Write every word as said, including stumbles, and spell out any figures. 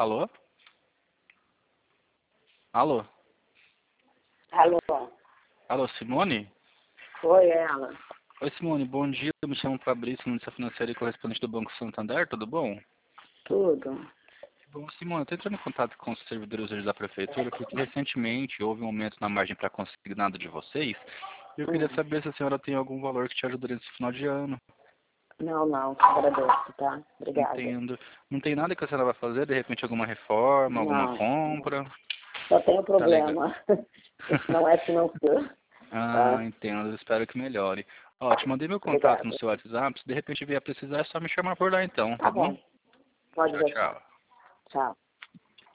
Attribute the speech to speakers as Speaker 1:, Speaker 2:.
Speaker 1: Alô? Alô?
Speaker 2: Alô?
Speaker 1: Alô, Simone?
Speaker 2: Foi ela.
Speaker 1: Oi, Simone, bom dia. Eu me chamo Fabrício, analista financeiro e correspondente do Banco Santander, tudo bom?
Speaker 2: Tudo.
Speaker 1: Bom, Simone, eu estou entrando em contato com os servidores hoje da prefeitura porque recentemente houve um aumento na margem para consignado de vocês e eu queria
Speaker 2: Hum.
Speaker 1: saber se a senhora tem algum valor que te ajudaria nesse final de ano.
Speaker 2: Não, não, agradeço, tá? Obrigada.
Speaker 1: Entendo. Não tem nada que a senhora vai fazer, de repente alguma reforma, alguma
Speaker 2: Não,
Speaker 1: compra?
Speaker 2: só tenho
Speaker 1: Tá legal.
Speaker 2: problema. Não é financeiro.
Speaker 1: Ah,
Speaker 2: Tá?
Speaker 1: entendo. Espero que melhore. Ó, te mandei meu contato no
Speaker 2: Obrigada.
Speaker 1: seu WhatsApp. Se de repente vier precisar, é só me chamar por lá então,
Speaker 2: Tá
Speaker 1: tá bom?
Speaker 2: bom. Pode
Speaker 1: Tchau,
Speaker 2: deixar.
Speaker 1: tchau.
Speaker 2: Tchau.